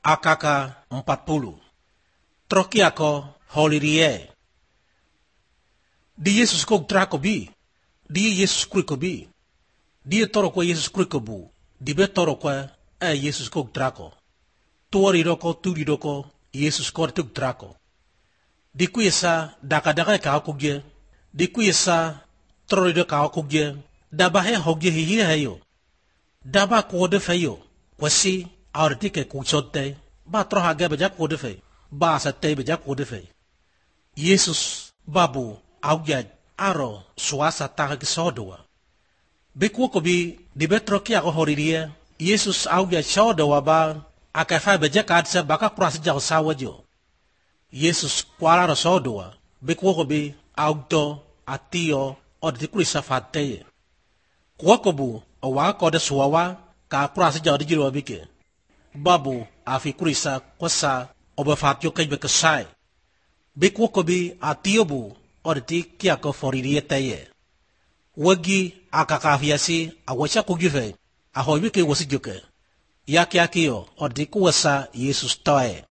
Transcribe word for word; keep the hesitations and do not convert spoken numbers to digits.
Akaka empat puluh. Trokiako holirie. Di Yesus kok drakobi. Di Yesus krikobi. Di toro kwa Yesus krikobu. Di be toro kwa e Yesus kok drako. Tuori roko turi roko Yesus kok tuk drako. Di kuyesa daka daka ka kugye. Di kuyesa trori do ka kugye. Daba he hogye hiye heyo. Daba kode feyo. Kwasi aurtike kuchote. Ba troha ge beja kode fe. Ba sa te beja kode fe. Yesus babu augya aro suasa taga kisodoa. Bekuo kobi di betro kia ko horiria. Yesus augya sodoa ba akafa beja kadsa baka kurasa jau sawajo. Yesus kwala ro sodoa. Bekuo kobi augto atio od di kurisa fateye. Kwa kobu owa kode suwawa ka kurasa jau di jiro bike. Babu afi kurisa kwasa obafatyo kay bekasay. Bekuo kobi atiobu orti kia ko foririe taye. Wagi akakafiasi awasha kugife ahoy bike wasi juke. Yaki akio orti kuwasa Yesus taye.